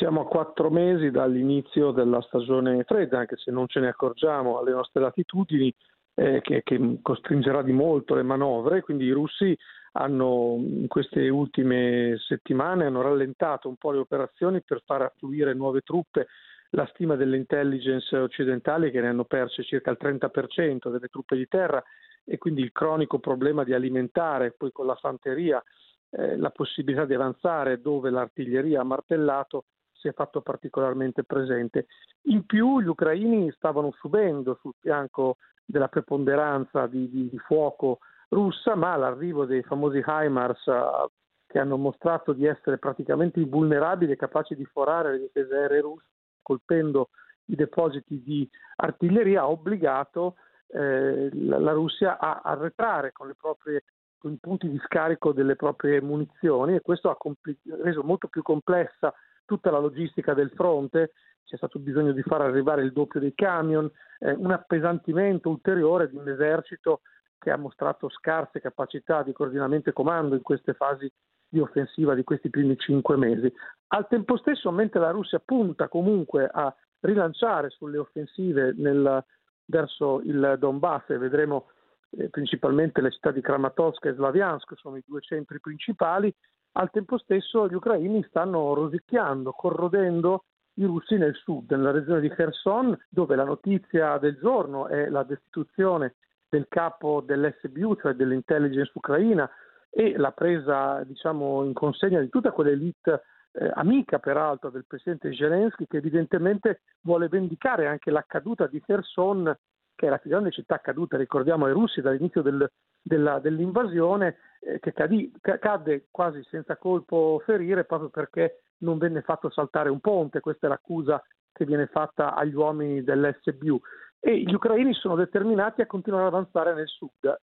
Siamo a 4 mesi dall'inizio della stagione fredda, anche se non ce ne accorgiamo alle nostre latitudini, che costringerà di molto le manovre. Quindi i russi hanno in queste ultime settimane hanno rallentato un po' le operazioni per far affluire nuove truppe. La stima delle intelligence occidentali è che ne hanno perse circa il 30% delle truppe di terra, e quindi il cronico problema di alimentare poi con la fanteria la possibilità di avanzare dove l'artiglieria ha martellato si è fatto particolarmente presente. In più gli ucraini stavano subendo sul fianco della preponderanza di fuoco russa, ma l'arrivo dei famosi HIMARS che hanno mostrato di essere praticamente invulnerabili e capaci di forare le difese aeree russe, colpendo i depositi di artiglieria, ha obbligato la Russia a arretrare con i punti di scarico delle proprie munizioni, e questo ha reso molto più complessa tutta la logistica del fronte. C'è stato bisogno di far arrivare il doppio dei camion, un appesantimento ulteriore di un esercito che ha mostrato scarse capacità di coordinamento e comando in queste fasi di offensiva di questi primi 5 mesi. Al tempo stesso, mentre la Russia punta comunque a rilanciare sulle offensive verso il Donbass, e vedremo principalmente le città di Kramatorsk e Slaviansk sono i due centri principali, al tempo stesso gli ucraini stanno rosicchiando, corrodendo i russi nel sud, nella regione di Kherson, dove la notizia del giorno è la destituzione del capo dell'SBU, cioè dell'intelligence ucraina, e la presa, in consegna di tutta quell'elite amica peraltro del presidente Zelensky, che evidentemente vuole vendicare anche la caduta di Kherson, che è la più grande città caduta, ricordiamo, ai russi dall'inizio dell'invasione, che cadde quasi senza colpo ferire proprio perché non venne fatto saltare un ponte. Questa è l'accusa che viene fatta agli uomini dell'SBU, e gli ucraini sono determinati a continuare ad avanzare nel sud.